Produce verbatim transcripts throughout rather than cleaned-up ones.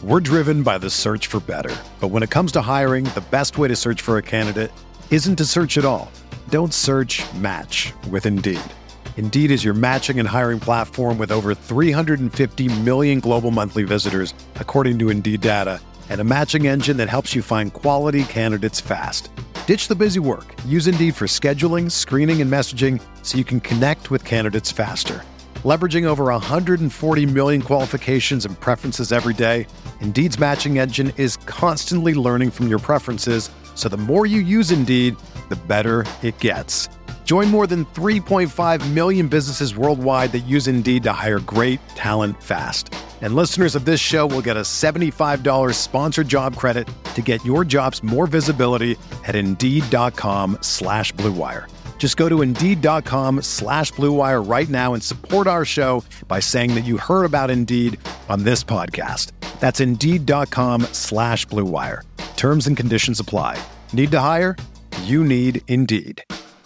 We're driven by the search for better. But when it comes to hiring, the best way to search for a candidate isn't to search at all. Don't search, match with Indeed. Indeed is your matching and hiring platform with over three hundred fifty million global monthly visitors, according to Indeed data, and a matching engine that helps you find quality candidates fast. Ditch the busy work. Use Indeed for scheduling, screening, and messaging so you can connect with candidates faster. Leveraging over one hundred forty million qualifications and preferences every day, Indeed's matching engine is constantly learning from your preferences, so the more you use Indeed, the better it gets. Join more than three point five million businesses worldwide that use Indeed to hire great talent fast. And listeners of this show will get a seventy-five dollars sponsored job credit to get your jobs more visibility at Indeed.com slash Blue Wire. Just go to Indeed.com slash Blue Wire right now and support our show by saying that you heard about Indeed on this podcast. That's Indeed.com slash Blue Wire. Terms and conditions apply. Need to hire? You need Indeed.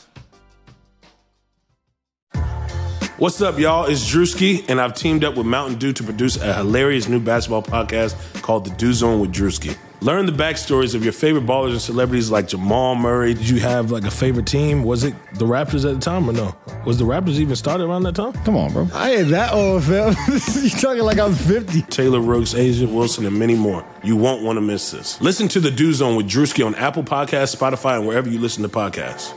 What's up, y'all? It's Drewski, and I've teamed up with Mountain Dew to produce a hilarious new basketball podcast called The Dew Zone with Drewski. Learn the backstories of your favorite ballers and celebrities like Jamal Murray. Did you have like a favorite team? Was it the Raptors at the time or no? Was the Raptors even started around that time? Come on, bro. I ain't that old, fam. You talking like I'm fifty. Taylor Rooks, Asia Wilson, and many more. You won't want to miss this. Listen to The Dew Zone with Drewski on Apple Podcasts, Spotify, and wherever you listen to podcasts.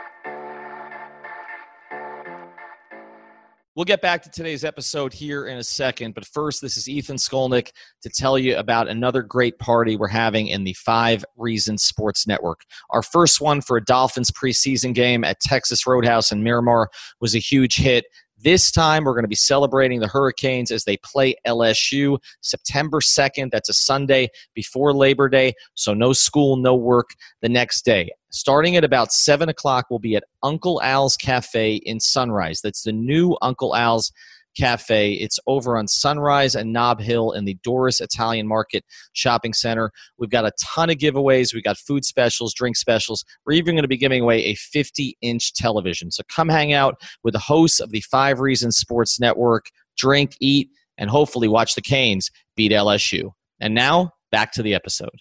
We'll get back to today's episode here in a second, but first, this is Ethan Skolnick to tell you about another great party we're having in the Five Reasons Sports Network. Our first one for a Dolphins preseason game at Texas Roadhouse in Miramar was a huge hit. This time, we're going to be celebrating the Hurricanes as they play L S U September second. That's a Sunday before Labor Day, so no school, no work the next day. Starting at about seven o'clock, we'll be at Uncle Al's Cafe in Sunrise. That's the new Uncle Al's Cafe. It's over on Sunrise and Nob Hill in the Doris Italian Market Shopping Center. We've got a ton of giveaways. We've got food specials, drink specials. We're even going to be giving away a fifty-inch television. So come hang out with the hosts of the Five Reasons Sports Network, drink, eat, and hopefully watch the Canes beat L S U. And now, back to the episode.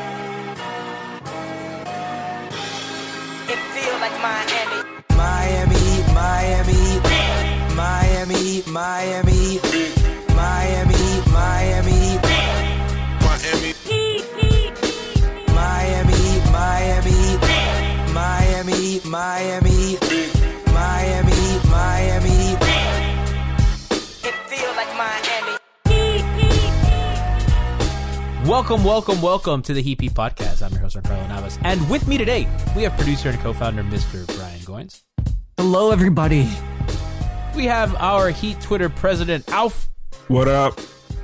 Miami, Miami, Miami, Miami, Miami, Miami, Miami, Miami, Miami, Miami, Miami, Miami, Miami. It feels like Miami. Welcome, welcome, welcome to the Heat Beat Podcast. I'm your host, Ricardo Navas. And with me today, we have producer and co-founder, Mister Brian Goins. Hello, everybody. We have our Heat Twitter president, Alf. What up?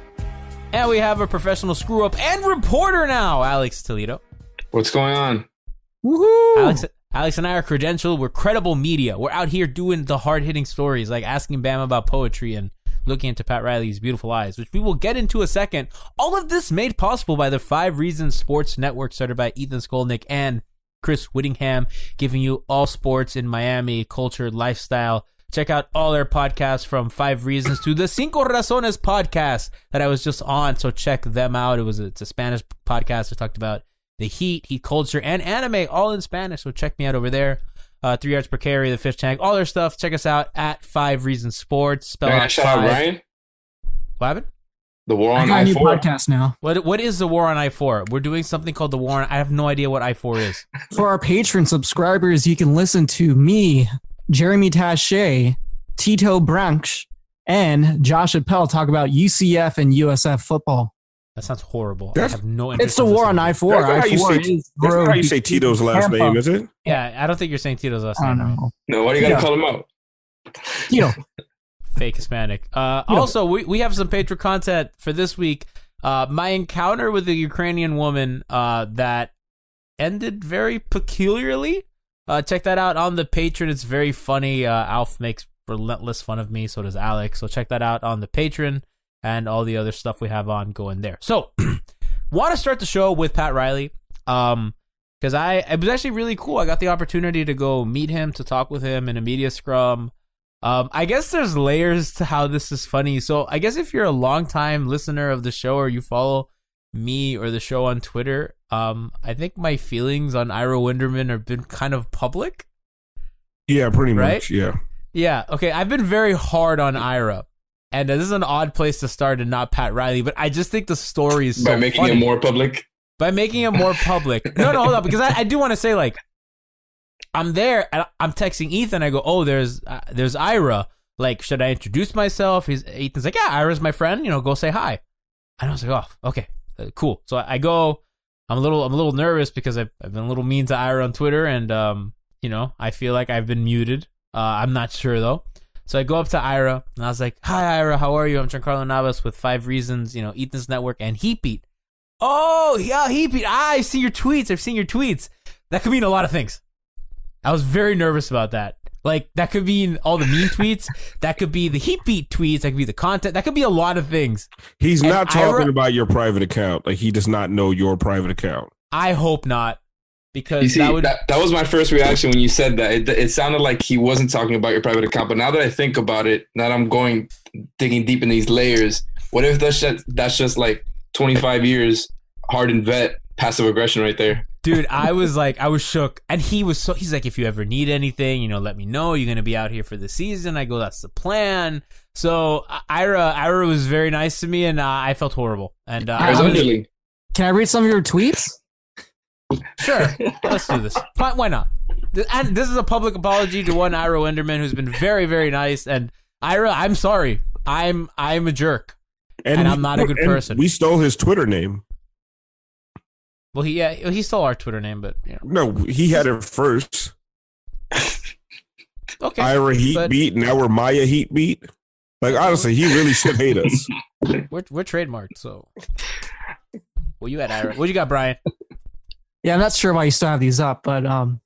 And we have a professional screw-up and reporter now, Alex Toledo. What's going on? Woohoo! Alex, Alex and I are credentialed. We're credible media. We're out here doing the hard-hitting stories, like asking Bam about poetry and looking into Pat Riley's beautiful eyes, which we will get into a second. All of this made possible by the Five Reasons Sports Network, started by Ethan Skolnick and Chris Whittingham, giving you all sports in Miami, culture, lifestyle. Check out all their podcasts, from Five Reasons to the Cinco Razones podcast that I was just on. So check them out. It was a, it's a Spanish podcast that talked about the Heat, Heat culture, and anime, all in Spanish. So check me out over there. Uh, three yards per carry, the fish tank, all their stuff. Check us out at Five Reasons Sports. Spell Can I out shout five. out Ryan? What happened? The War I on got a I new four. podcast now. What What is the War on I four? We're doing something called the War on... I have no idea what I four is. For our Patreon subscribers, you can listen to me, Jeremy Taché, Tito Branch, and Josh Appel talk about U C F and U S F football. That sounds horrible. That's- I have no interest. It's the in War on listening. I four. That's not how I you four say- is That's not how you Grove, say Tito's last Tampa. name, is it? Yeah, I don't think you're saying Tito's last I name. don't Right? know. No, why do you gotta Yeah. call him out? Tito. Fake Hispanic. Uh, Yeah. Also, we, we have some Patreon content for this week. Uh, my encounter with a Ukrainian woman uh, that ended very peculiarly. Uh, check that out on the Patreon. It's very funny. Uh, Alf makes relentless fun of me. So does Alex. So check that out on the Patreon and all the other stuff we have on going there. So, want to start the show with Pat Riley. Um, because I it was actually really cool. I got the opportunity to go meet him, to talk with him in a media scrum. Um, I guess there's layers to how this is funny. So I guess if you're a longtime listener of the show or you follow me or the show on Twitter, um, I think my feelings on Ira Winderman have been kind of public. Yeah, pretty right? much. Yeah. Yeah. Okay. I've been very hard on Ira, and uh, this is an odd place to start and not Pat Riley, but I just think the story is so By making funny. it more public. By making it more public. No, no, hold on, because I, I do want to say, like, I'm there, and I'm texting Ethan. I go, oh, there's uh, there's Ira. Like, should I introduce myself? He's Ethan's like, yeah, Ira's my friend. You know, go say hi. And I was like, oh, okay, uh, cool. So I, I go. I'm a little I'm a little nervous because I've, I've been a little mean to Ira on Twitter, and um, you know, I feel like I've been muted. Uh, I'm not sure though. So I go up to Ira, and I was like, hi, Ira, how are you? I'm Giancarlo Navas with Five Reasons, you know, Ethan's Network, and Heatbeat. Oh, yeah, Heatbeat. Ah, I've seen your tweets. I've seen your tweets. That could mean a lot of things. I was very nervous about that. Like, that could mean all the mean tweets. That could be the Heatbeat tweets. That could be the content. That could be a lot of things. He's And not talking Ira- about your private account. Like, he does not know your private account. I hope not. Because You see, that that, would... that, was my first reaction when you said that. It, it sounded like he wasn't talking about your private account. But now that I think about it, now that I'm going, digging deep in these layers, what if that's just, that's just like twenty-five years hardened vet passive aggression right there? Dude, I was like, I was shook. And he was so, he's like, if you ever need anything, you know, let me know. You're going to be out here for the season. I go, that's the plan. So Ira, Ira was very nice to me, and uh, I felt horrible. And uh, I was underling. Can I read some of your tweets? Sure, let's do this. Fine, why not? And this is a public apology to one Ira Winderman who's been very, very nice. And Ira, I'm sorry. I'm I'm a jerk, and, and I'm not a good and person. We stole his Twitter name. Well, he yeah, he stole our Twitter name, but you know. No, he had it first. Okay, Ira Heat but- Beat. Now we're Maya Heat Beat. Like, honestly, he really should hate us. We're we're trademarked, so. Well, you had Ira. What you got, Brian? Yeah, I'm not sure why you still have these up, but um,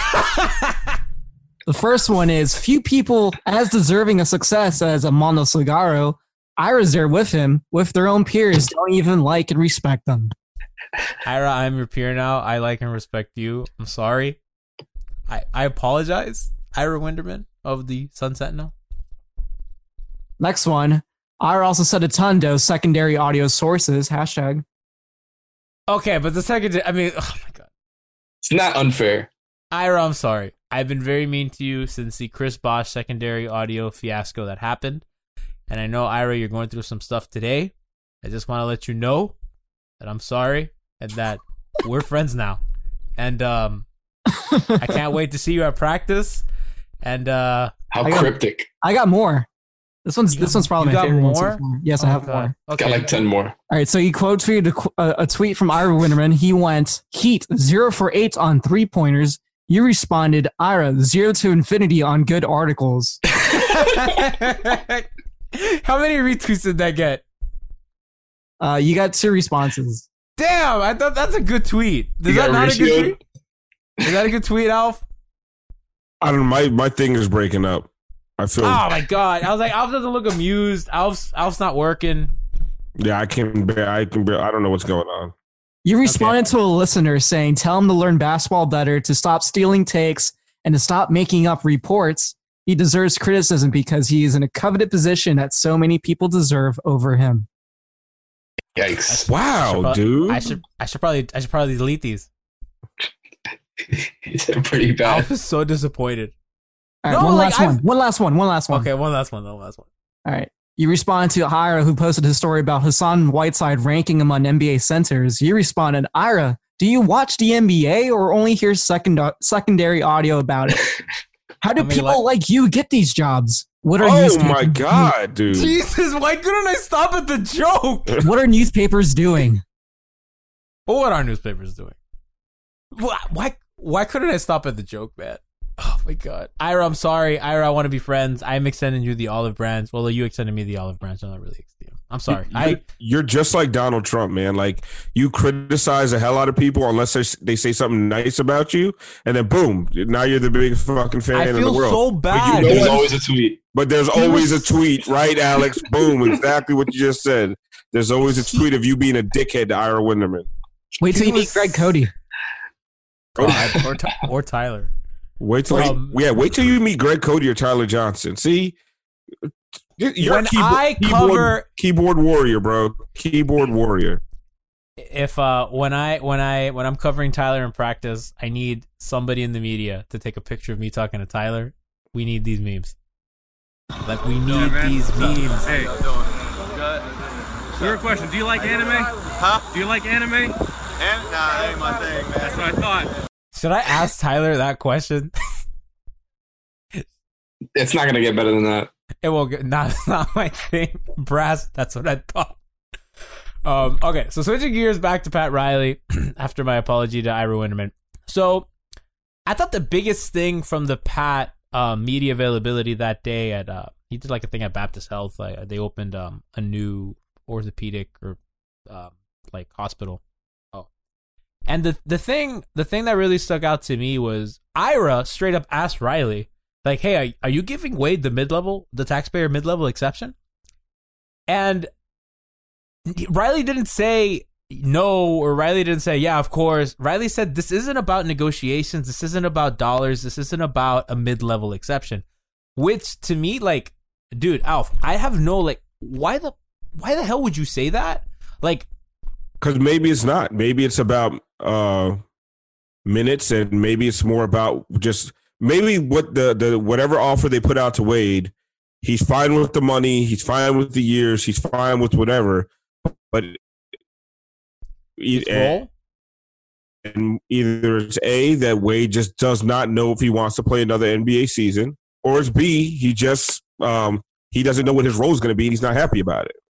the first one is few people as deserving of success as Armando Salgado. Ira's there with him, with their own peers, don't even like and respect them. Ira, I'm your peer now. I like and respect you. I'm sorry. I I apologize, Ira Winderman of the Sun Sentinel. Next one, Ira also said a ton to secondary audio sources, hashtag. Okay, but the second, I mean, oh my God. It's not unfair. Ira, I'm sorry. I've been very mean to you since the Chris Bosh secondary audio fiasco that happened. And I know, Ira, you're going through some stuff today. I just want to let you know that I'm sorry and that we're friends now. And um, I can't wait to see you at practice. And uh, How I got, cryptic. I got more. This one's You this got- one's probably you my got favorite one more? so far. Yes, I Oh, have God. more. Okay. Got like ten more. All right, so he quote tweeted a, qu- a, a tweet from Ira Winderman. He went, Heat, zero for eight on three-pointers. You responded, Ira, zero to infinity on good articles. How many retweets did that get? Uh, you got two responses. Damn, I thought that's a good tweet. Is You that got not a good ratioed? tweet? Is that a good tweet, Alf? I don't know. My, my thing is breaking up. I feel. Oh my God. I was like, Alf doesn't look amused. Alf's, Alf's not working. Yeah, I can bear. I can bear. I don't know what's going on. You responded to a listener saying, tell him to learn basketball better, to stop stealing takes, and to stop making up reports. He deserves criticism because he is in a coveted position that so many people deserve over him. Yikes. Wow, I should prob- dude. I should, I should probably, I should probably delete these. It's pretty bad. Alf is so disappointed. All right, No, one like, last I've- one. One last one. One last one. Okay, one last one, though. Last one. All right. You respond to Ira, who posted his story about Hassan Whiteside ranking among N B A centers. You responded, Ira, do you watch the N B A or only hear second, secondary audio about it? How do I mean, people like- like you get these jobs? What are Oh newspapers my God, dude. Jesus, why couldn't I stop at the joke? What are newspapers doing? Well, what are newspapers doing? Why, why, why couldn't I stop at the joke, man? Oh my God. Ira, I'm sorry. Ira, I want to be friends. I'm extending you the olive branch. Well, you extended me the olive branch. I'm not really extending. I'm sorry. You're, I you're just like Donald Trump, man. Like, you criticize the hell out of people unless they, they say something nice about you, and then boom, now you're the biggest fucking fan I in the feel world. so But bad. you know There's what? always a tweet. But there's He always was- a tweet, right, Alex? Boom, exactly what you just said. There's always a tweet of you being a dickhead to Ira Winderman. Wait till He you meet was- Greg Cody. or, or, Ty- or Tyler. Wait till Um, yeah, wait till you meet Greg Cody or Tyler Johnson. See, you're When a keyboard, I keyboard, cover- keyboard warrior, bro. Keyboard warrior. if uh when I when I when I'm covering Tyler in practice, I need somebody in the media to take a picture of me talking to Tyler. We need these memes. Like we need yeah, these memes. Hey, weird question. Do you like anime? Huh? Do you like anime? And, nah, that ain't my thing, man. That's what I thought. Should I ask Tyler that question? It's not gonna get better than that. It will get. Not not my thing. Brass. That's what I thought. Um, okay, so switching gears back to Pat Riley after my apology to Ira Winderman. So I thought the biggest thing from the Pat uh, media availability that day at uh, he did like a thing at Baptist Health. Like they opened um, a new orthopedic or um, like hospital. Oh, and the the thing the thing that really stuck out to me was Ira straight up asked Riley, like, "Hey, are, are you giving Wade the mid level, the taxpayer mid level exception?" And Riley didn't say no, or Riley didn't say, yeah, of course. Riley said, this isn't about negotiations. This isn't about dollars. This isn't about a mid-level exception. Which, to me, like, dude, Alf, I have no, like, why the why the hell would you say that? Like, because maybe it's not. Maybe it's about uh, minutes, and maybe it's more about just, maybe what the, the whatever offer they put out to Wade, he's fine with the money, he's fine with the years, he's fine with whatever. But and, and either it's A, that Wade just does not know if he wants to play another N B A season, or it's B, he just um, he doesn't know what his role is going to be and he's not happy about it.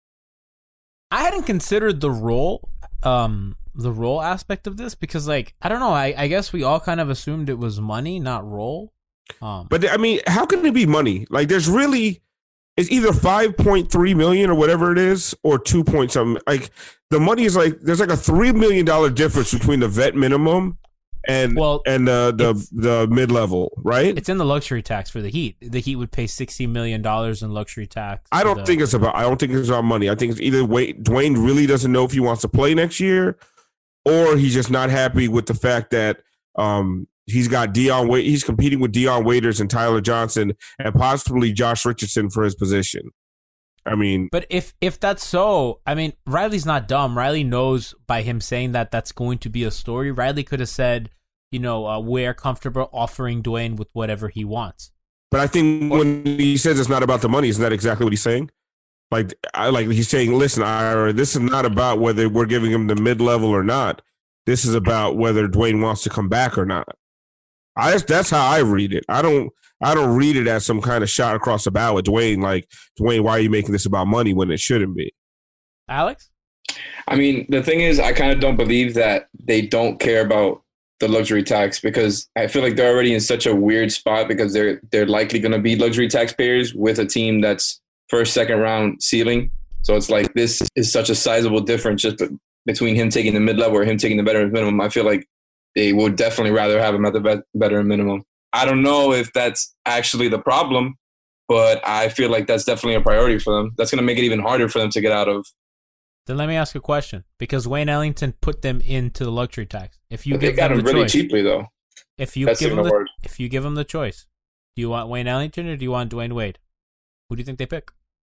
I hadn't considered the role, um, the role aspect of this because, like, I don't know. I, I guess we all kind of assumed it was money, not role. Um, but I mean, how can it be money? Like, there's really. It's either five point three million or whatever it is, or two point something. Like the money is like there's like a three million dollar difference between the vet minimum and well, and the the, the mid level, right? It's in the luxury tax for the Heat. The Heat would pay sixty million dollars in luxury tax. I don't the, think it's about. I don't think it's about money. I think it's either Wade, Dwayne really doesn't know if he wants to play next year, or he's just not happy with the fact that um. He's got Dion Wade. He's competing with Dion Waiters and Tyler Johnson and possibly Josh Richardson for his position. I mean, but if if that's so, I mean, Riley's not dumb. Riley knows by him saying that that's going to be a story. Riley could have said, you know, uh, we're comfortable offering Dwayne with whatever he wants. But I think when he says it's not about the money, isn't that exactly what he's saying? Like, I like he's saying, listen, Ira, this is not about whether we're giving him the mid level or not. This is about whether Dwayne wants to come back or not. I, that's how I read it. I don't I don't read it as some kind of shot across the bow at Dwayne, like, Dwayne, why are you making this about money when it shouldn't be? Alex? I mean, the thing is, I kind of don't believe that they don't care about the luxury tax because I feel like they're already in such a weird spot because they're they're likely going to be luxury taxpayers with a team that's first, second round ceiling. So it's like this is such a sizable difference just between him taking the mid-level or him taking the veteran minimum. I feel like they would definitely rather have him at the veteran minimum. I don't know if that's actually the problem, but I feel like that's definitely a priority for them. That's going to make it even harder for them to get out of. Then let me ask a question, because Wayne Ellington put them into the luxury tax. If you but give they got them him the really choice, cheaply, though. If you that's give them the, word. if you give them the choice, do you want Wayne Ellington or do you want Dwayne Wade? Who do you think they pick?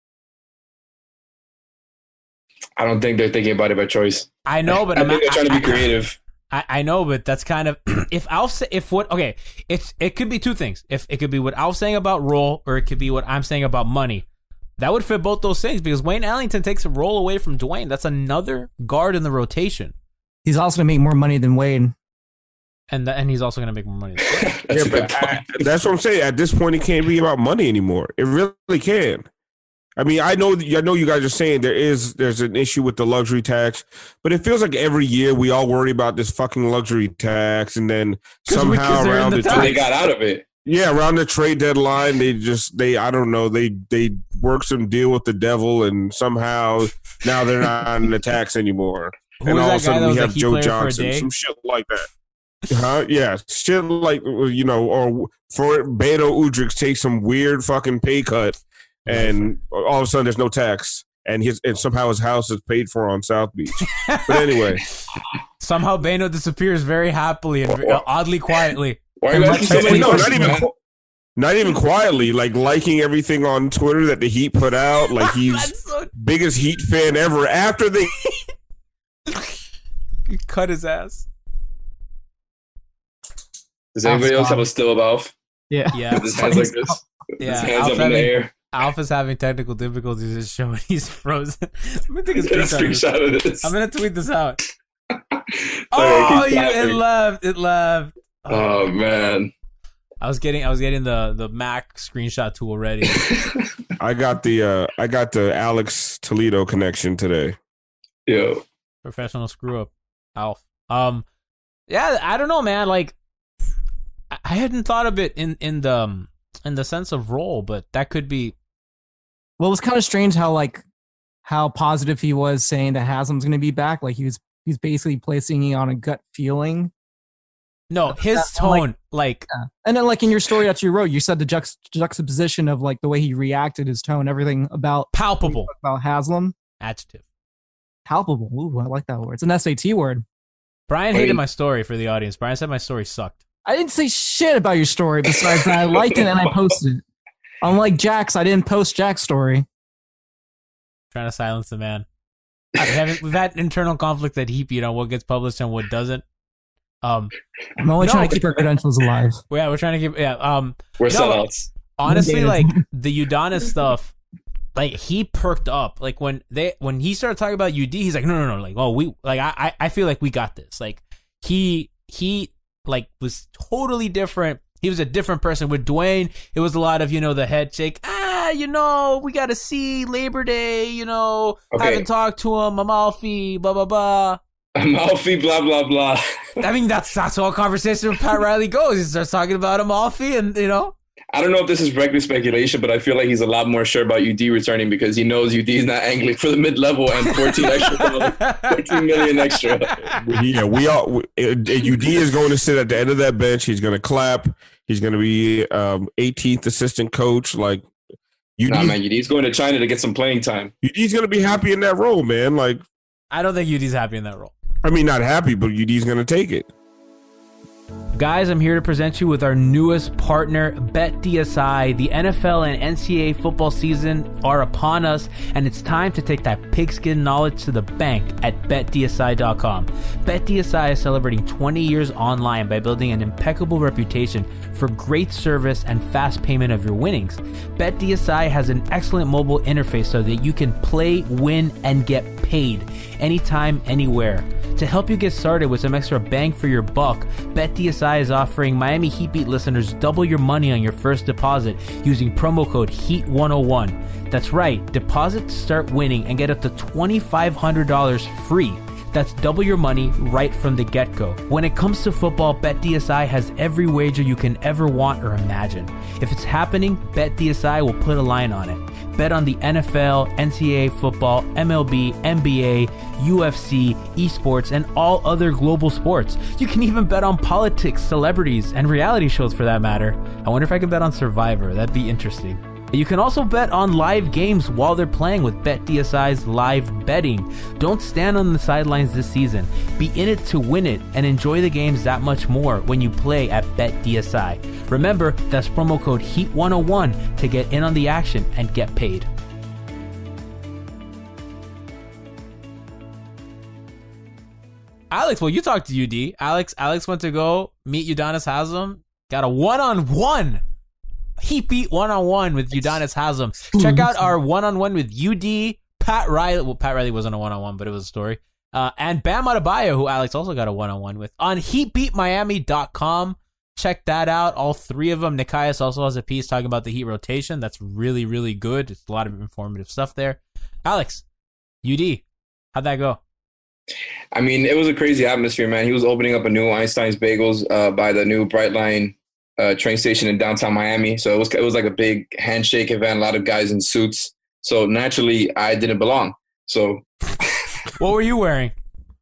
I don't think they're thinking about it by choice. I know, but I I'm think they're trying to be I, creative. I, I know, but that's kind of if Alf say, if what okay, it's it could be two things. If it could be what Alf's saying about role, or it could be what I'm saying about money. That would fit both those things because Wayne Ellington takes a role away from Dwayne. That's another guard in the rotation. He's also gonna make more money than Wade, and th- and he's also gonna make more money. yeah, but I, that's what I'm saying. At this point, it can't be about money anymore. It really can. I mean, I know, I know you guys are saying there is there's an issue with the luxury tax, but it feels like every year we all worry about this fucking luxury tax, and then somehow around the, the they got out of it. Yeah, around the trade deadline, they just they I don't know they they work some deal with the devil, and somehow now they're not in the tax anymore. Who and all of a sudden we have Joe Johnson, some shit like that. Huh? Yeah, shit like you know, or for Beto Udrich take some weird fucking pay cut. And all of a sudden, there's no tax, and his and somehow his house is paid for on South Beach. But anyway, somehow Beno disappears very happily and very, oddly quietly. Why are you asking so many no, questions, not even man? not even quietly, like liking everything on Twitter that the Heat put out. Like he's so... biggest Heat fan ever. After they cut his ass. Does anybody else have a still of Alf? Yeah. Yeah. With his hands like this. Yeah. His hands Alf up in having, the air. Alf is having technical difficulties this show and he's frozen. I'm gonna take a Get a screenshot, screenshot of of this. this. I'm gonna tweet this out. Sorry, Oh, I keep yeah, it laughing. left. It left. Oh man. I was getting, I was getting the the Mac screenshot tool ready. I got the uh, I got the Alex Toledo connection today. Yo. Professional screw up, Alf. Um, yeah, I don't know, man. Like, I I hadn't thought of it in in the um, in the sense of role, but that could be. Well, it was kind of strange how like how positive he was saying that Haslam's going to be back. Like he was he's basically placing it on a gut feeling. No, his That- tone, like- like, Yeah. And then like in your story that you wrote, you said the juxt- juxtaposition of like the way he reacted, his tone, everything about palpable about Haslam. adjective. Palpable. Ooh, I like that word. It's an S A T word. Brian I hated mean- my story for the audience. Brian said my story sucked. I didn't say shit about your story besides that I liked it and I posted it. Unlike Jack's, I didn't post Jack's story. Trying to silence the man. We haven't, we've had internal conflict at Heap, you know, what gets published and what doesn't. Um, I'm only No, trying to but- keep our credentials alive. yeah, we're trying to keep, yeah. Um, We're No, sellouts. honestly, Dated. like the Udonis stuff, like he perked up. Like when they when he started talking about U D, he's like, no, no, no, like oh we like I I I feel like we got this. Like he he like was totally different. He was a different person. With Dwayne, it was a lot of, you know, the head shake. Ah, you know, we got to see Labor Day. You know, Okay. haven't talked to him. Amalfi, blah blah blah. Amalfi, blah blah blah. I mean, that's that's how a conversation with Pat Riley goes. He starts talking about Amalfi, and you know. I don't know if this is regular speculation, but I feel like he's a lot more sure about U D returning because he knows U D is not angling for the mid level and fourteen extra, fourteen million extra. Yeah, we all we, uh, U D is going to sit at the end of that bench. He's going to clap. He's going to be um, eighteenth assistant coach. Like U D, Nah, man, U D's going to China to get some playing time. U D's going to be happy in that role, man. Like, I don't think U D's happy in that role. I mean, not happy, but U D's going to take it. Guys, I'm here to present you with our newest partner, BetDSI. The N F L and N C double A football season are upon us, and it's time to take that pigskin knowledge to the bank at Bet D S I dot com. BetDSI is celebrating twenty years online by building an impeccable reputation for great service and fast payment of your winnings. BetDSI has an excellent mobile interface so that you can play, win, and get paid anytime, anywhere. To help you get started with some extra bang for your buck, BetDSI is offering Miami Heat Beat listeners double your money on your first deposit using promo code Heat one oh one. That's right, deposit to start winning and get up to twenty-five hundred dollars free. That's double your money right from the get-go. When it comes to football, BetDSI has every wager you can ever want or imagine. If it's happening, BetDSI will put a line on it. Bet on the N F L, N C double A football, M L B, N B A, U F C, esports, and all other global sports. You can even bet on politics, celebrities, and reality shows for that matter. I wonder if I can bet on Survivor. That'd be interesting. You can also bet on live games while they're playing with BetDSI's live betting. Don't stand on the sidelines this season. Be in it to win it and enjoy the games that much more when you play at BetDSI. Remember, that's promo code Heat one oh one to get in on the action and get paid. Alex, well, you talked to U D. Alex, Alex went to go meet Udonis Haslam. Got a one-on-one. He beat one-on-one with Udonis Haslam. Check out our one-on-one with U D, Pat Riley. Well, Pat Riley wasn't a one-on-one, but it was a story. Uh, and Bam Adebayo, who Alex also got a one-on-one with, on heat beat miami dot com. Check that out. All three of them. Nikias also has a piece talking about the Heat rotation. That's really, really good. It's a lot of informative stuff there. Alex, U D, how'd that go? I mean, it was a crazy atmosphere, man. He was opening up a new Einstein's Bagels uh, by the new Brightline uh, train station in downtown Miami. So it was it was like a big handshake event, a lot of guys in suits. So naturally, I didn't belong. So what were you wearing?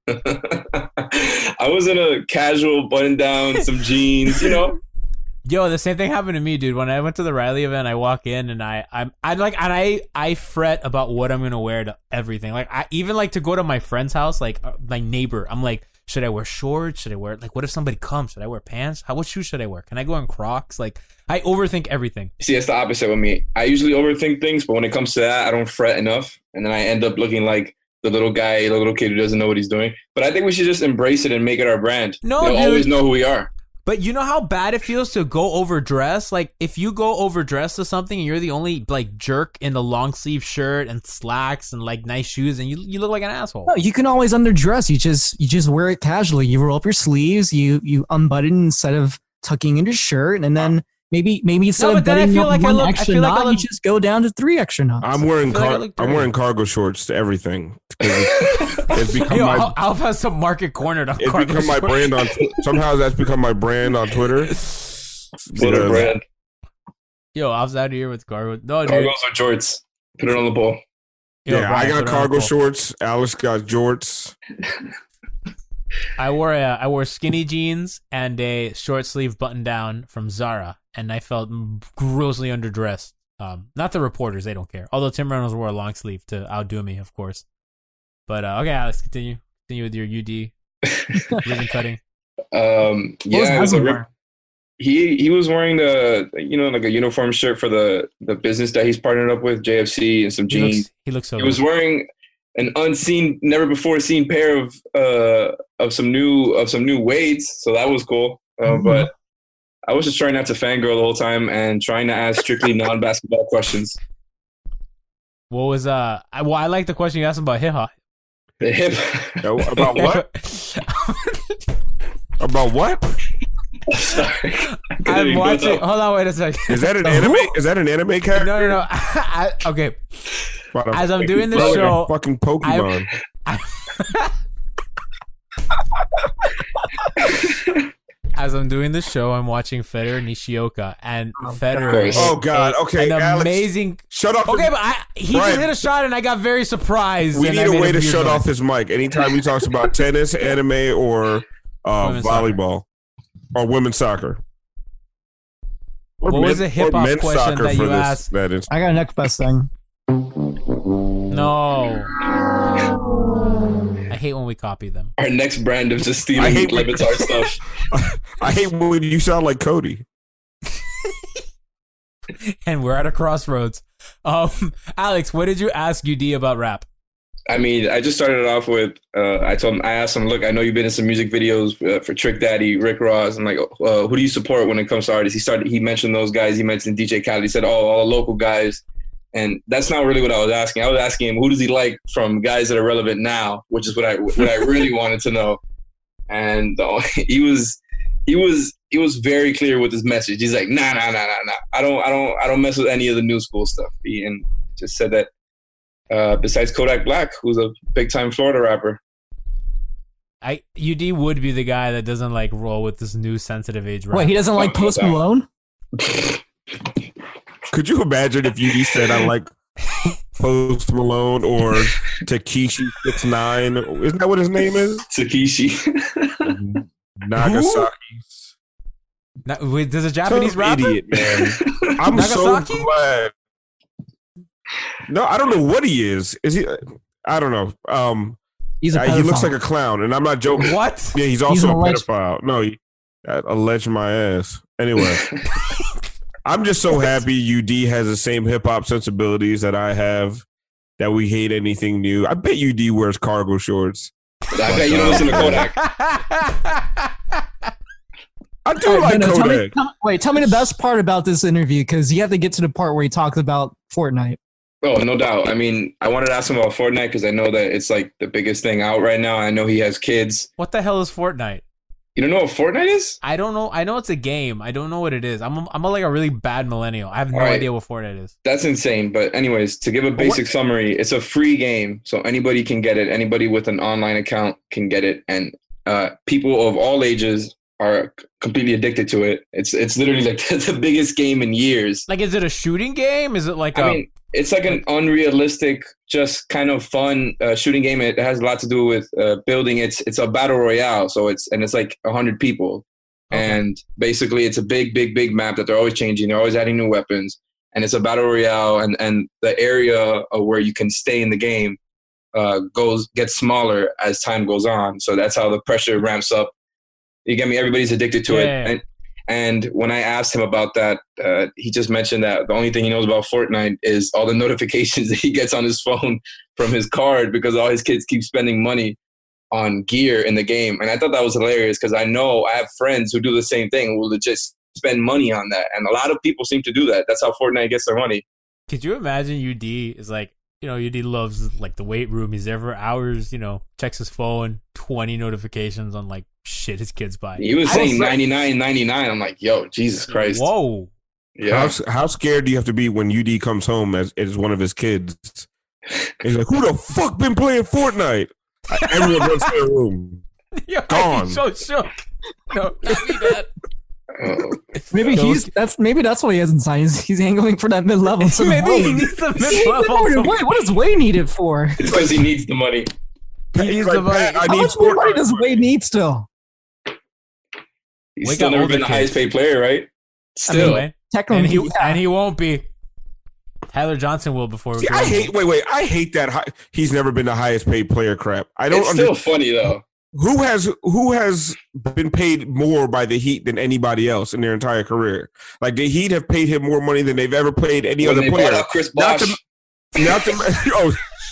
I was in a casual button down, some jeans, you know. Yo, the same thing happened to me, dude. When I went to the Riley event, I walk in and I, I'm, I like, and I, I fret about what I'm gonna wear to everything. Like, I even like to go to my friend's house, like uh, my neighbor. I'm like, should I wear shorts? Should I wear like, what if somebody comes? Should I wear pants? How, what shoes should I wear? Can I go in Crocs? Like, I overthink everything. See, it's the opposite with me. I usually overthink things, but when it comes to that, I don't fret enough, and then I end up looking like the little guy, the little kid who doesn't know what he's doing. But I think we should just embrace it and make it our brand. No, They'll dude. always know who we are. But you know how bad it feels to go overdressed? Like, if you go overdressed to something and you're the only, like, jerk in the long sleeve shirt and slacks and, like, nice shoes, and you you look like an asshole. No, you can always underdress. You just you just wear it casually. You roll up your sleeves, you you unbutton instead of tucking in your shirt, and then maybe maybe instead No, but of then I buttoning feel up like I one look- I extra feel like I knot, look- you just go down to three extra knots. I'm wearing I feel like I car- look I'm dirty. wearing cargo shorts to everything. It's, it's become Yo, my I'll, I'll have some market cornered on it's cargo become my shorts. brand on somehow that's become my brand on Twitter. What a brand. Yo, I was out here with cargo. No, dude. Cargos or jorts. Put it on the poll. Yo, yeah, Brian, I put got it on the cargo poll. shorts. Alex got jorts. I wore a, I wore skinny jeans and a short sleeve button down from Zara, and I felt grossly underdressed. Um, not the reporters; they don't care. Although Tim Reynolds wore a long sleeve to outdo me, of course. But uh, okay, Alex, continue. Continue with your U D ribbon cutting. Um, yeah, it was a rip- he he was wearing the you know like a uniform shirt for the the business that he's partnered up with, J F C, and some He jeans. looks, he looks so. He good. was wearing an unseen, never before seen pair of uh of some new of some new Wades, so that was cool. Uh, Mm-hmm. But I was just trying not to fangirl the whole time and trying to ask strictly non-basketball questions. What was uh? I, well, I like the question you asked him about hip hop. The hip about what? About what? Sorry. I'm watching. Hold on, wait a second. Is that an anime? Is that an anime character? No, no, no. I, okay. What a As I'm doing this fucking- show, fucking Pokemon. As I'm doing the show, I'm watching Federer Nishioka, and Federer. God. hit Oh, God. a- Okay, an Alex, amazing. shut up. Okay, but I, he Brian. just hit a shot, and I got very surprised. We and need I a made way to weird shut noise. off his mic anytime he talks about tennis, anime, or uh, Women's soccer. volleyball or women's soccer. Or What was men- the hip or hop men's question soccer that for you this- asked? That is. I got a next best thing. No. I hate when we copy them. Our next brand of just I stealing hate when- Levitar stuff. I hate when you sound like Cody. And we're at a crossroads. Um, Alex, what did you ask U D about rap? I mean, I just started it off with, uh, I told him, I asked him, look, I know you've been in some music videos uh, for Trick Daddy, Rick Ross. I'm like, uh, who do you support when it comes to artists? He started, he mentioned those guys. He mentioned D J Khaled. He said, oh, all the local guys. And that's not really what I was asking. I was asking him, who does he like from guys that are relevant now, which is what I, what I really wanted to know. And uh, he was, he was, he was very clear with his message. He's like, nah, nah, nah, nah, nah. I don't, I don't, I don't mess with any of the new school stuff. He, and just said that. Uh, besides Kodak Black, who's a big time Florida rapper. I U D would be the guy that doesn't like roll with this new sensitive age rap. Wait, he doesn't like Post Malone? Could you imagine if you said I like Post Malone or Takeshi six nine? Isn't that what his name is? Takeshi. Nagasaki. Na- wait, there's a Japanese Some rapper? idiot, man. I'm Nagasaki? so glad. No, I don't know what he is. Is he? I don't know. Um, He's a uh, he looks pedophile. like a clown, and I'm not joking. What? Yeah, he's He's also an a alleged- pedophile. No, he uh, alleged my ass. Anyway, I'm just so happy U D has the same hip hop sensibilities that I have. That we hate anything new. I bet U D wears cargo shorts. I bet you don't listen to Kodak. I do All right, like no, no, tell me- Kodak. tell- wait, tell me the best part about this interview, because you have to get to the part where he talks about Fortnite. Oh, no doubt. I mean, I wanted to ask him about Fortnite because I know that it's like the biggest thing out right now. I know he has kids. What the hell is Fortnite? You don't know what Fortnite is? I don't know. I know it's a game. I don't know what it is. I'm a, I'm a, like a really bad millennial. I have no All right. idea what Fortnite is. That's insane. But anyways, to give a basic summary, it's a free game. So anybody can get it. Anybody with an online account can get it. And uh, people of all ages are c- completely addicted to it. It's it's literally like the biggest game in years. Like, is it a shooting game? Is it like I a? mean, it's like an unrealistic, just kind of fun uh, shooting game. It has a lot to do with uh, building. It's it's a battle royale, so it's and it's like a hundred people, Okay. and basically it's a big, big, big map that they're always changing. They're always adding new weapons, and it's a battle royale, and and the area of where you can stay in the game uh, goes gets smaller as time goes on. So that's how the pressure ramps up. You get me? Everybody's addicted to Yeah, it, yeah, yeah. and And when I asked him about that, uh, he just mentioned that the only thing he knows about Fortnite is all the notifications that he gets on his phone from his card because all his kids keep spending money on gear in the game. And I thought that was hilarious because I know I have friends who do the same thing, who will just spend money on that. And a lot of people seem to do that. That's how Fortnite gets their money. Could you imagine U D is like, you know, U D loves like the weight room. He's there for hours, you know, checks his phone, twenty notifications on like shit his kids buy. He was saying ninety-nine ninety-nine. I'm like, yo, Jesus Christ. Whoa. Yeah. How, how scared do you have to be when U D comes home as, as one of his kids? He's like, who the fuck been playing Fortnite? Everyone runs to their room. Yo, Gone. I'm so shook. No, not me, Dad. Uh-oh. Maybe he's that's maybe that's why he hasn't signed. He's, he's angling for that mid level. So Maybe he needs the mid level. Wait, what does Wade need it for? It's because he needs the money. He needs the money. I How need much more money Fortnite. does Wade need still? He's We still got never older been the kids. highest paid player, right? Still. Anyway, Technically, and he yeah. and he won't be. Tyler Johnson will before we See, go. I hate. Wait, wait. I hate that. High, he's never been the highest paid player. Crap. I don't. It's under- still funny, though. who has who has been paid more by the Heat than anybody else in their entire career? Like the Heat have paid him more money than they've ever paid any When other they player. bought out Chris Not Bosh. to, not to, oh,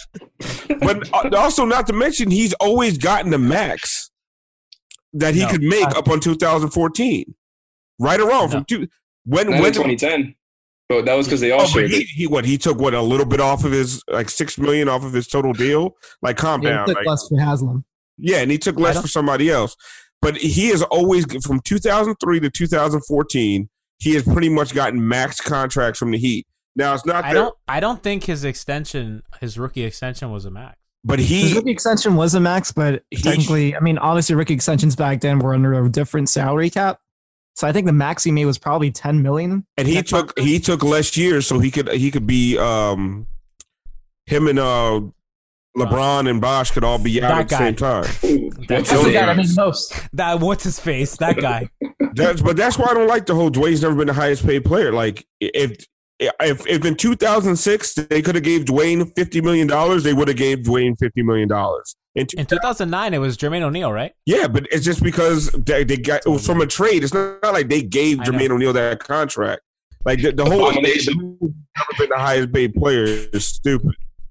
but also not to mention he's always gotten the max that he No. could make up on two thousand fourteen. Right or wrong, No. from two when Not when in twenty ten. But that was because they all Oh, but shared he, it. he what he took what a little bit off of his like six million off of his total deal. Like calm Yeah, down. he took Like, less for Haslam. yeah, and he took less don't- for somebody else. But he has always from two thousand three to two thousand fourteen, he has pretty much gotten max contracts from the Heat. Now it's not I that, don't. I don't think his extension, his rookie extension, was a max. but His he rookie extension was a max, but He- technically, I mean, obviously, rookie extensions back then were under a different salary cap. So I think the max he made was probably ten million. and he That took contract? he took less years, so he could he could be um him and uh LeBron and Bosh could all be out That at the guy. same time. What's That's his the name? guy that made the most. That what's his face? That guy. That's but that's why I don't like the whole Dwayne's never been the highest paid player. Like if if if in two thousand six they could have gave Dwayne fifty million dollars, they would have gave Dwayne fifty million dollars. In two, In two thousand nine, it was Jermaine O'Neal, right? yeah, but it's just because they, they got it was from a trade. It's not, not like they gave I know. Jermaine O'Neal that contract. Like the, the whole they, the, never been the highest paid player is stupid.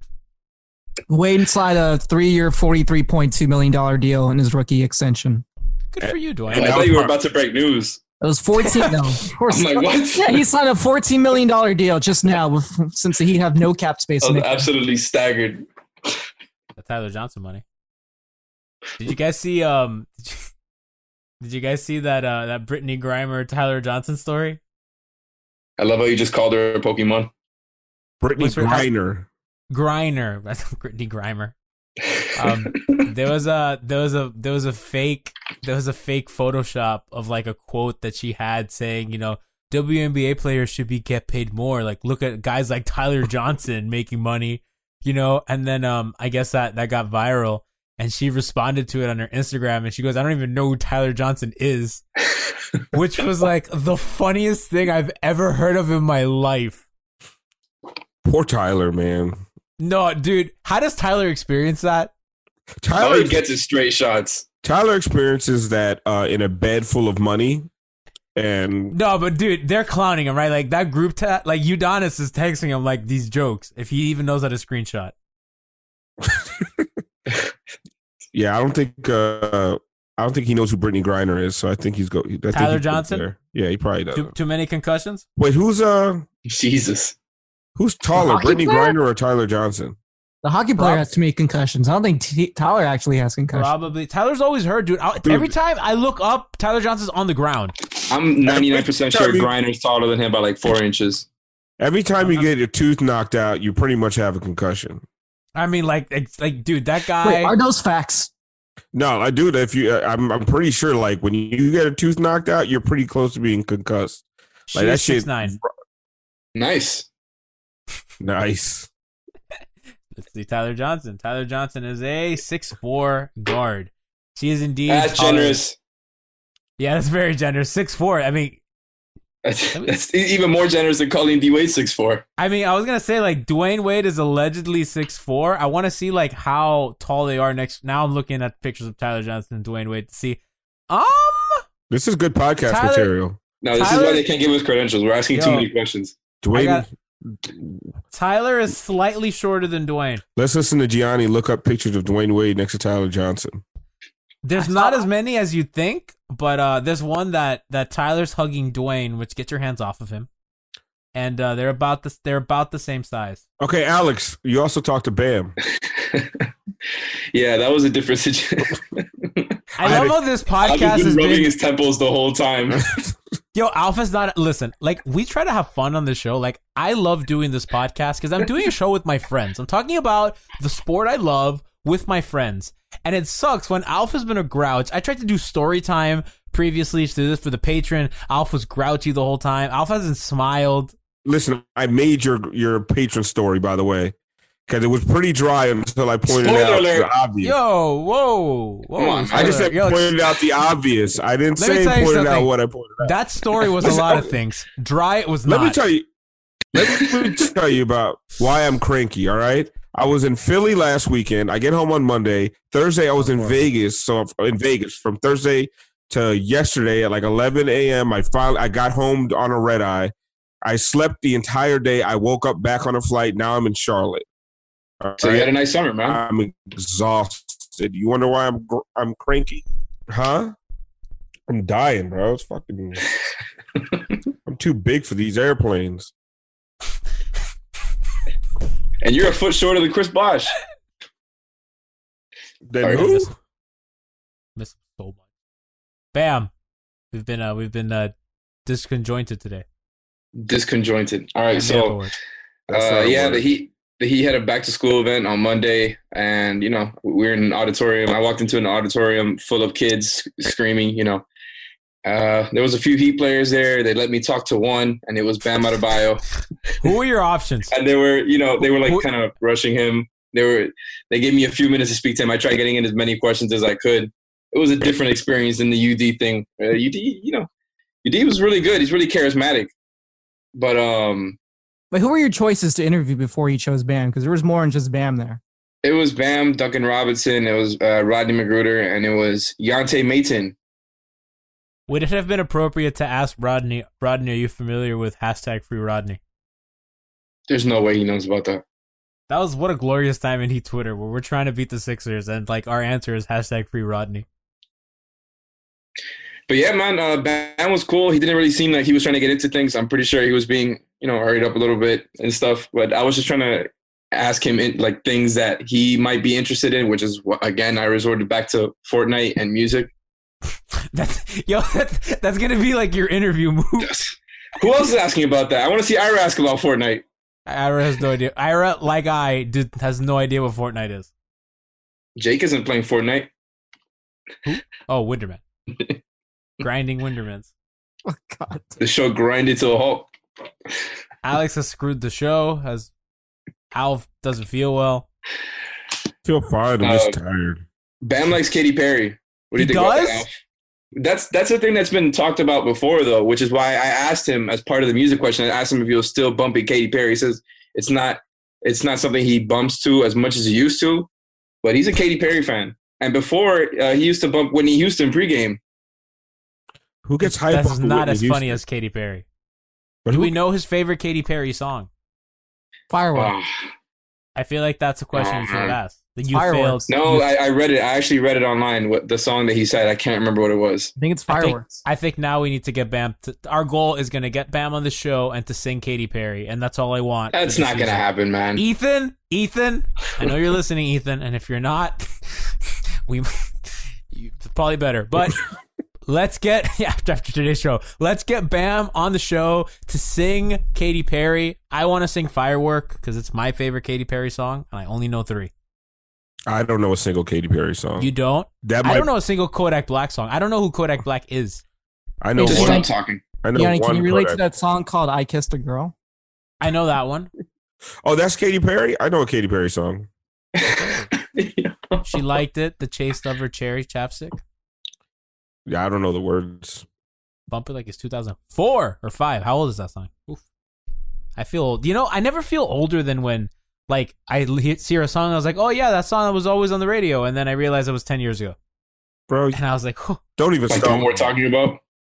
Wade signed a three-year, forty-three point two million dollar deal in his rookie extension. Good for you, Dwayne. And I thought you were about to break news. It was fourteen. No, of course. I'm like, what? Yeah, he signed a fourteen million dollar deal just now, with, since he have no cap space. I in was it. absolutely staggered. The Tyler Johnson money. Did you guys see? Um, did you, did you guys see that? Uh, that Brittany Griner Tyler Johnson story? I love how you just called her a Pokemon. Brittany What's her- Griner. Griner. That's Brittany Griner. Um, there was a there was a there was a fake there was a fake Photoshop of like a quote that she had saying, you know, W N B A players should be get paid more. Like, look at guys like Tyler Johnson making money, you know. And then um, I guess that that got viral, and she responded to it on her Instagram, and she goes, "I don't even know who Tyler Johnson is," which was like the funniest thing I've ever heard of in my life. Poor Tyler, man. No, dude, how does Tyler experience that? All Tyler he gets is straight shots. Tyler experiences that uh, in a bed full of money, and No, but dude, they're clowning him, right? Like that group chat, like Udonis is texting him like these jokes if he even knows how to screenshot. yeah, I don't think uh, I don't think he knows who Brittany Griner is. So I think he's go. I think Tyler he's Johnson? there. Yeah, he probably does. Too, too many concussions? Wait, who's uh Jesus. who's taller, hockey Brittany player? Griner or Tyler Johnson? The hockey player Rob- has too many concussions. I don't think T- Tyler actually has concussions. Probably. Tyler's always hurt, dude. I, every time I look up, Tyler Johnson's on the ground. I'm ninety-nine percent sure Every- Griner's taller than him by like four inches. Every time you get your tooth knocked out, you pretty much have a concussion. I mean, like, it's like, dude, that guy. Wait, are those facts? No, I do. If you, I'm, I'm pretty sure. Like when you get a tooth knocked out, you're pretty close to being concussed. she Like that is shit. six nine. Nice. Nice. Let's see, Tyler Johnson. Tyler Johnson is a six four guard. She is indeed That's taller- generous. Yeah, that's very generous. six four. I mean, That's, that's even more generous than calling D Wade six four. I mean, I was gonna say like Dwayne Wade is allegedly six four. I want to see like how tall they are next. Now I'm looking at pictures of Tyler Johnson and Dwayne Wade to see. Um, This is good podcast Tyler- material. No, this Tyler, is why they can't give us credentials. We're asking yo, too many questions. Dwayne, got, Tyler is slightly shorter than Dwayne. let's listen to Gianni look up pictures of Dwayne Wade next to Tyler Johnson. There's not as many as you'd think, but uh, there's one that, that Tyler's hugging Dwayne, which get your hands off of him, and uh, they're about the they're about the same size. Okay, Alex, you also talked to Bam. Yeah, that was a different situation. I love how this podcast I've has been rubbing been. his temples the whole time. Yo, Alpha's not. Listen, like, we try to have fun on the show. Like, I love doing this podcast because I'm doing a show with my friends. I'm talking about the sport I love with my friends. And it sucks when Alpha's been a grouch. I tried to do story time previously to do this for the patron. Alpha's grouchy the whole time. Alpha hasn't smiled. Listen, I made your your patron story, by the way, because it was pretty dry until I pointed Spoiler out alert. the obvious. Yo, whoa, whoa. Come on, I just said Yo, pointed out the obvious. I didn't Let me say tell you pointed out something. what I pointed out. That story was a Listen, lot of things. Dry, it was Let not. me tell you. Let me tell you about why I'm cranky. All right, I was in Philly last weekend. I get home on Monday. Thursday, I was in Vegas. So in Vegas from Thursday to yesterday at like eleven a.m. I finally I got home on a red eye. I slept the entire day. I woke up back on a flight. Now I'm in Charlotte. All So you right? had a nice summer, man. I'm exhausted. You wonder why I'm gr- I'm cranky? Huh? I'm dying, bro. It's fucking. I'm too big for these airplanes. And you're a foot shorter than Chris Bosh. Then Sorry, who? miss, miss him so much. Bam. We've been uh we've been uh disconjointed today. Disconjointed. All right, And so therefore- That's uh, not a yeah, word. the Heat the Heat had a back to school event on Monday, and you know we were in an auditorium. I walked into an auditorium full of kids screaming. You know, uh, there was a few Heat players there. They let me talk to one, and it was Bam Adebayo. Who were your options? And they were, you know, they were like Who- kind of rushing him. They were, they gave me a few minutes to speak to him. I tried getting in as many questions as I could. It was a different experience than the U D thing. Uh, U D, you know, U D was really good. He's really charismatic. But um, But who were your choices to interview before you chose Bam? Because there was more than just Bam there. it was Bam, Duncan Robinson, it was uh, Rodney Magruder, and it was Yante Mayton. Would it have been appropriate to ask Rodney, Rodney, are you familiar with hashtag free Rodney? There's no way he knows about that. That was what a glorious time in Heat Twitter where we're trying to beat the Sixers and like our answer is hashtag free Rodney. But yeah, man, uh, Bam was cool. He didn't really seem like he was trying to get into things. I'm pretty sure he was being, you know, hurried up a little bit and stuff. But I was just trying to ask him in, like things that he might be interested in, which is what, again, I resorted back to Fortnite and music. That's yo, that, that's gonna be like your interview move. Who else is asking about that? I want to see Ira ask about Fortnite. Ira has no idea. Ira, like I, did, has no idea what Fortnite is. Jake isn't playing Fortnite. Oh, Winterman. Grinding Wintermans. Oh, God. The show grinded to a halt. Alex has screwed the show. Has Alf doesn't feel well. feel fine. I'm Uh, just tired. Bam likes Katy Perry. What do you He think about does? that, Alf? That's that's the thing that's been talked about before, though, which is why I asked him as part of the music question. I asked him if he was still bumping Katy Perry. He says it's not. It's not something he bumps to as much as he used to, but he's a Katy Perry fan. And before uh, he used to bump Whitney Houston pregame. Who gets hype That's off of not Whitney as Houston? funny as Katy Perry. But Do who- we know his favorite Katy Perry song? Fireworks. Ah. I feel like that's a question Oh, you should have man. asked. That you Fireworks. failed. No, you- I, I read it. I actually read it online. What the song that he said, I can't remember what it was. I think it's I think, fireworks. I think now we need to get Bam. To, our goal is going to get Bam on the show and to sing Katy Perry, and that's all I want. for That's this not gonna season. happen, man. Ethan, Ethan, I know you're listening, Ethan, and if you're not, we you, it's probably better. But let's get yeah, after, after today's show, let's get Bam on the show to sing Katy Perry. I want to sing Firework because it's my favorite Katy Perry song, and I only know three. I don't know a single Katy Perry song. You don't? That I might, don't know a single Kodak Black song. I don't know who Kodak Black is. I know Just one. stop talking. I know Yanni, one. can you relate to Kodak. that song called I Kissed a Girl? I know that one. Oh, that's Katy Perry. I know a Katy Perry song. She liked it. The Chase of Her Cherry Chapstick. Yeah, I don't know the words. Bump It Like It's two thousand four or five. How old is that song? Oof. I feel old. You know, I never feel older than when, like, I he- hear a song and I was like, oh, yeah, that song was always on the radio. And then I realized it was ten years ago. Bro, And I was like, oh, don't even Like the start. one we're talking about.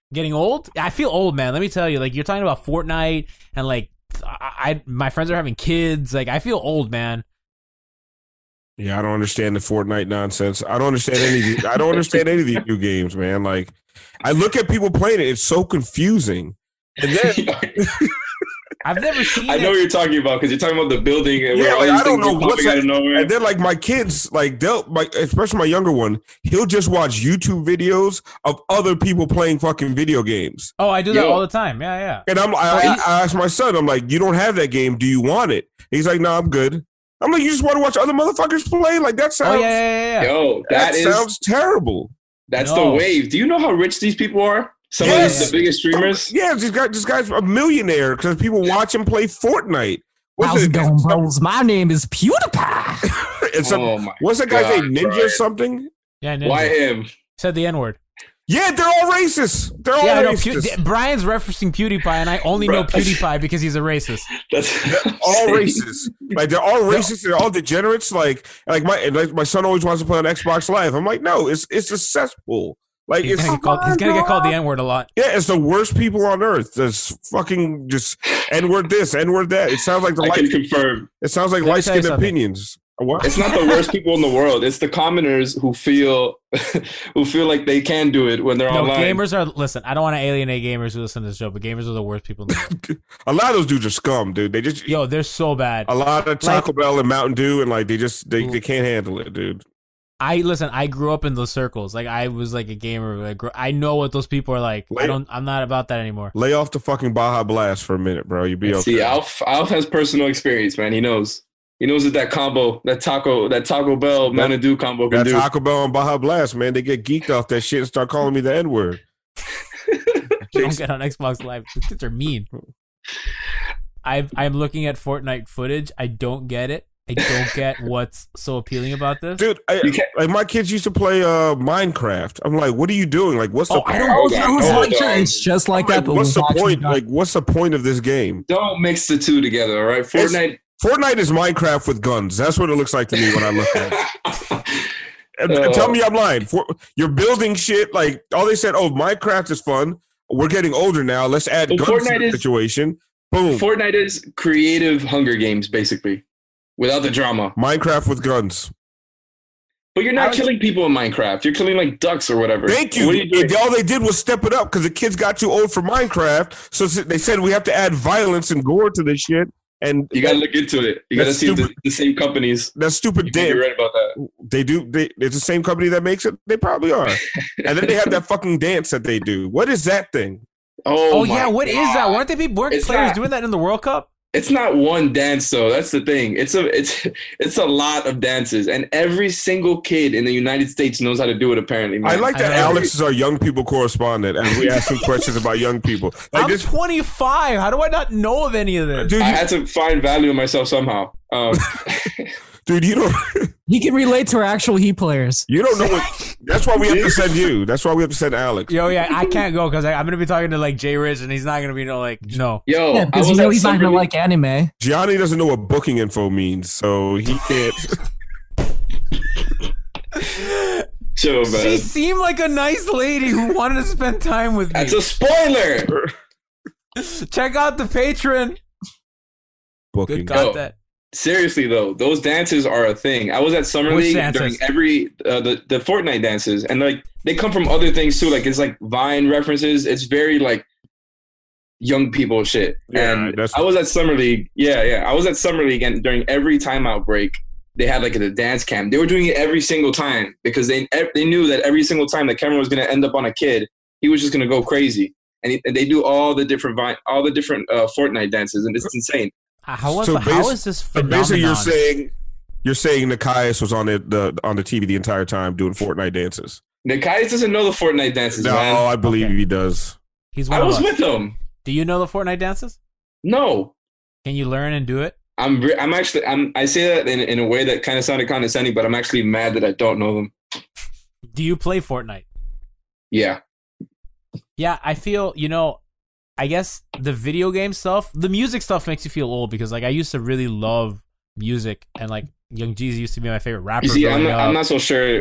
Getting old? I feel old, man. Let me tell you. Like, you're talking about Fortnite and like, I, I my friends are having kids. Like, I feel old, man. Yeah, I don't understand the Fortnite nonsense. I don't understand any. Of these, I don't understand any of these new games, man. Like, I look at people playing it; it's so confusing. And then I've never seen. I know it. what you're talking about because you're talking about the building. And yeah, where all like, these I don't things know are what's popping out that. of nowhere. And then, like my kids, like they'll, like especially my younger one, he'll just watch YouTube videos of other people playing fucking video games. Oh, I do that Yo. all the time. Yeah, yeah. And I'm, I, I asked my son, I'm like, you don't have that game. Do you want it? He's like, no, I'm good. I'm like, you just want to watch other motherfuckers play? Like that sounds. Oh yeah, yeah, yeah. Yo, that, that is sounds terrible. that's No. the wave. Do you know how rich these people are? Some Yes. of the biggest streamers. Yeah, this guy, this guy's a millionaire because people watch him play Fortnite. What's How's it going, some- bros? My name is PewDiePie. it's some- Oh my what's that guy's God, name? Ninja Brian. something? Yeah, Ninja. Why him? Said the N word. Yeah, they're all racist. They're all Yeah, I know. racist. Pew- Brian's referencing PewDiePie, and I only know Bro. PewDiePie because he's a racist. That's all racist. Like they're all racist. They're all degenerates. Like like my and, like my son always wants to play on Xbox Live. I'm like, no, it's it's a cesspool. Like He's it's gonna, get called, he's gonna get called the N word a lot. yeah, it's the worst people on earth. There's fucking just N word this, N word that. It sounds like the I light. can confirm. It sounds like Let me light tell you skinned something. opinions. What? It's not the worst people in the world. It's the commoners who feel who feel like they can do it when they're No, online. gamers are. Listen, I don't want to alienate gamers who listen to this show, but gamers are the worst people in the world. A lot of those dudes are scum, dude. They just Yo, they're so bad. a lot of Taco Like- Bell and Mountain Dew, and like they just they, they can't handle it, dude. I listen. I grew up in those circles. Like I was like a gamer. Like, gr- I know what those people are like. I Late- don't. I'm not about that anymore. Lay off the fucking Baja Blast for a minute, bro. You'll be okay. See, Alf Alf has personal experience, man. He knows. He knows that that combo, that taco, that Taco Bell Mountain Dew combo can That do. Taco Bell and Baja Blast, man, they get geeked off that shit and start calling me the N word. Don't get on Xbox Live. These kids are mean. I I'm looking at Fortnite footage. I don't get it. I don't get what's so appealing about this. Dude, I, like my kids used to play uh, Minecraft. I'm like, what are you doing? Like, what's the Oh, I don't- I was, I was Hold like, on. it's just like I'm that. like, But what's we've the actually point? done- Like, what's the point of this game? Don't mix the two together, all right? Fortnite. Fortnite is Minecraft with guns. That's what it looks like to me when I look at it. And, and Oh. tell me I'm lying. For, you're building shit. Like, all they said, oh, Minecraft is fun. We're getting older now. Let's add Well, guns to Fortnite the is- situation. Boom. Fortnite is creative Hunger Games, basically, without the drama. Minecraft with guns. But you're not killing people in Minecraft. You're killing like ducks or whatever. Thank you. What are you doing? They- all they did was step it up because the kids got too old for Minecraft. So they said we have to add violence and gore to this shit. And You gotta look into it. You gotta That's see if the, stupid. the same companies. That's stupid. You can be Damn. right about that. They do. They, it's the same company that makes it. They probably are. And then they have that fucking dance that they do. What is that thing? Oh, Oh my yeah, what is that? God. Weren't they people? Weren't It's players not- doing that in the World Cup? It's not one dance though. That's the thing. It's a it's it's a lot of dances, and every single kid in the United States knows how to do it. Apparently, man. I like that I know. Alex is our young people correspondent, and we ask him questions about young people. Like I'm this, twenty-five. How do I not know of any of this? dude. I You, had to find value in myself somehow. Um, dude, you don't. He can relate to our actual Heat players. You don't know what. That's why we have to send you. That's why we have to send Alex. Yo, yeah, I can't go because I'm gonna be talking to like Jay Rich, and he's not gonna be no like no. yo, Yeah, I because you was know at he's not Summer gonna League- like anime. Gianni doesn't know what booking info means, so he can't. Chill, man. She seemed like a nice lady who wanted to spend time with me. That's a spoiler. Check out the patron. Booking. Good content. Seriously though, those dances are a thing. I was at Summer Which League dances? during every uh, the the Fortnite dances, and like they come from other things too. Like it's like Vine references. It's very like young people shit. Yeah, and that's- I was at Summer League. Yeah, yeah. I was at Summer League, and during every timeout break, they had like a dance cam. They were doing it every single time because they ev- they knew that every single time the camera was gonna end up on a kid, he was just gonna go crazy. And, he, and they do all the different Vine, all the different uh, Fortnite dances, and it's insane. How, was, So how basi- is this So phenomenon? basically, you're saying you're saying Nikias was on it the on the T V the entire time doing Fortnite dances. Nikias doesn't know the Fortnite dances, No, man. I believe Okay. he does. He's one I of was us. with him. Do you know the Fortnite dances? No, Can you learn and do it? I'm. Re- I'm actually. I'm. I say that in in a way that kind of sounded condescending, but I'm actually mad that I don't know them. Do you play Fortnite? Yeah. Yeah, I feel, you know, I guess the video game stuff, the music stuff makes you feel old because like I used to really love music and like Young Jeezy used to be my favorite rapper You see, I'm growing not, up. I'm not so sure.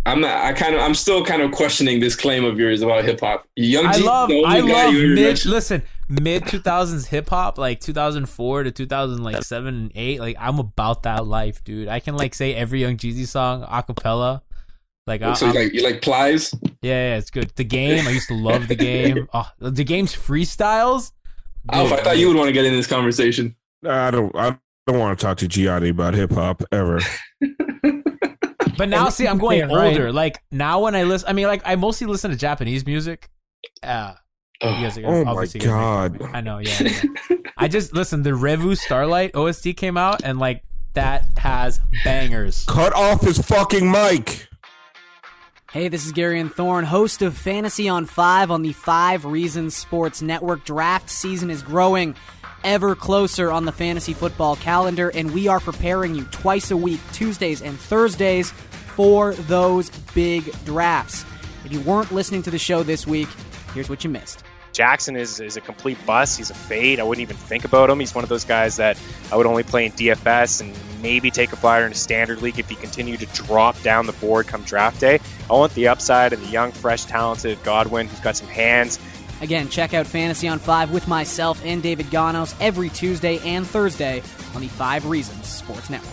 I'm not. I kind of. I'm still kind of questioning this claim of yours about hip hop. Young I Jeezy, love. the only I guy love you ever mid. mentioned. Listen, mid two thousands hip hop, like two thousand four to two thousand like seven and eight. Like I'm about that life, dude. I can like say every Young Jeezy song a cappella. Like, So I, you like you like Plies? Yeah, yeah, it's good. The Game. I used to love The Game. Oh, The Game's freestyles. Alf, I thought you would want to get in this conversation. I don't. I don't want to talk to Gianni about hip hop ever. But now, see, I'm going Yeah, right. older. Like now, when I listen, I mean, like I mostly listen to Japanese music. Uh, you guys are Oh my obviously gonna make fun of God. me. I know, yeah. yeah. I just listen. The Revu Starlight O S T came out, and like that has bangers. Cut off his fucking mic. Hey, this is Gary and Thorne, host of Fantasy on Five on the Five Reasons Sports Network. Draft season is growing ever closer on the fantasy football calendar, and we are preparing you twice a week, Tuesdays and Thursdays, for those big drafts. If you weren't listening to the show this week, here's what you missed. Jackson is, is a complete bust. He's a fade. I wouldn't even think about him. He's one of those guys that I would only play in D F S and maybe take a flyer in a standard league if he continued to drop down the board come draft day. I want the upside and the young, fresh, talented Godwin who's got some hands. Again, check out Fantasy on Five with myself and David Ganos every Tuesday and Thursday on the Five Reasons Sports Network.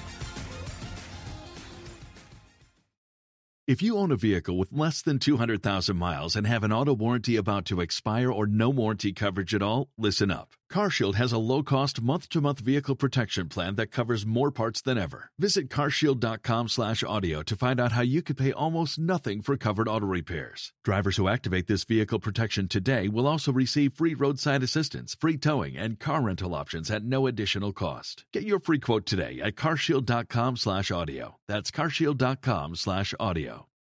If you own a vehicle with less than two hundred thousand miles and have an auto warranty about to expire or no warranty coverage at all, listen up. CarShield has a low-cost month-to-month vehicle protection plan that covers more parts than ever. Visit carshield.com slash audio to find out how you could pay almost nothing for covered auto repairs. Drivers who activate this vehicle protection today will also receive free roadside assistance, free towing, and car rental options at no additional cost. Get your free quote today at carshield.com slash audio. That's carshield.com slash audio.